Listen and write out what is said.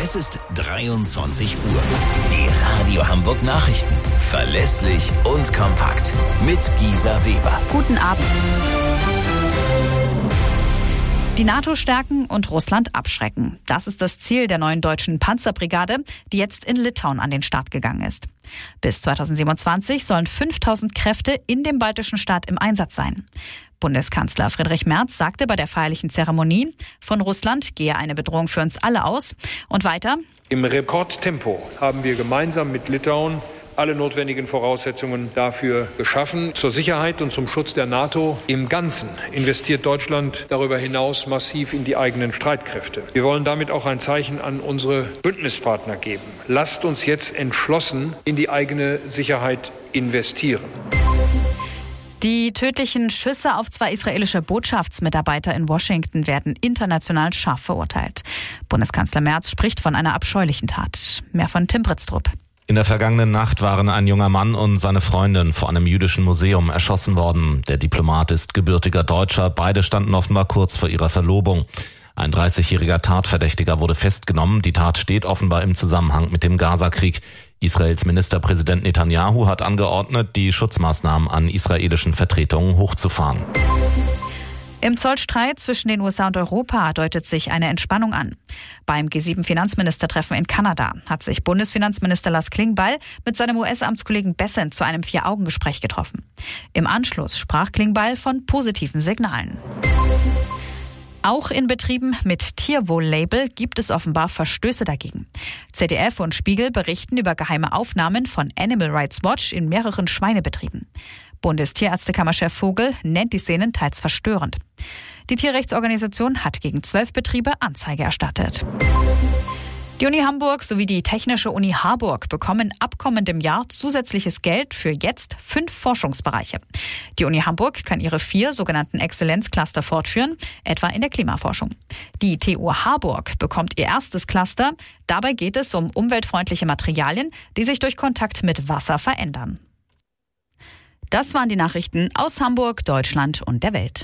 Es ist 23 Uhr. Die Radio Hamburg Nachrichten. Verlässlich und kompakt. Mit Gisa Weber. Guten Abend. Die NATO stärken und Russland abschrecken. Das ist das Ziel der neuen deutschen Panzerbrigade, die jetzt in Litauen an den Start gegangen ist. Bis 2027 sollen 5000 Kräfte in dem baltischen Staat im Einsatz sein. Bundeskanzler Friedrich Merz sagte bei der feierlichen Zeremonie, von Russland gehe eine Bedrohung für uns alle aus. Und weiter: Im Rekordtempo haben wir gemeinsam mit Litauen alle notwendigen Voraussetzungen dafür geschaffen. Zur Sicherheit und zum Schutz der NATO im Ganzen investiert Deutschland darüber hinaus massiv in die eigenen Streitkräfte. Wir wollen damit auch ein Zeichen an unsere Bündnispartner geben. Lasst uns jetzt entschlossen in die eigene Sicherheit investieren. Die tödlichen Schüsse auf 2 israelische Botschaftsmitarbeiter in Washington werden international scharf verurteilt. Bundeskanzler Merz spricht von einer abscheulichen Tat. Mehr von Tim Britztrup. In der vergangenen Nacht waren ein junger Mann und seine Freundin vor einem jüdischen Museum erschossen worden. Der Diplomat ist gebürtiger Deutscher. Beide standen offenbar kurz vor ihrer Verlobung. Ein 30-jähriger Tatverdächtiger wurde festgenommen. Die Tat steht offenbar im Zusammenhang mit dem Gazakrieg. Israels Ministerpräsident Netanyahu hat angeordnet, die Schutzmaßnahmen an israelischen Vertretungen hochzufahren. Im Zollstreit zwischen den USA und Europa deutet sich eine Entspannung an. Beim G7-Finanzministertreffen in Kanada hat sich Bundesfinanzminister Lars Klingbeil mit seinem US-Amtskollegen Bessent zu einem 4-Augen-Gespräch getroffen. Im Anschluss sprach Klingbeil von positiven Signalen. Auch in Betrieben mit Tierwohl-Label gibt es offenbar Verstöße dagegen. ZDF und Spiegel berichten über geheime Aufnahmen von Animal Rights Watch in mehreren Schweinebetrieben. Bundestierärztekammerchef Vogel nennt die Szenen teils verstörend. Die Tierrechtsorganisation hat gegen 12 Betriebe Anzeige erstattet. Die Uni Hamburg sowie die Technische Uni Harburg bekommen ab kommendem Jahr zusätzliches Geld für jetzt 5 Forschungsbereiche. Die Uni Hamburg kann ihre 4 sogenannten Exzellenzcluster fortführen, etwa in der Klimaforschung. Die TU Harburg bekommt ihr erstes Cluster. Dabei geht es um umweltfreundliche Materialien, die sich durch Kontakt mit Wasser verändern. Das waren die Nachrichten aus Hamburg, Deutschland und der Welt.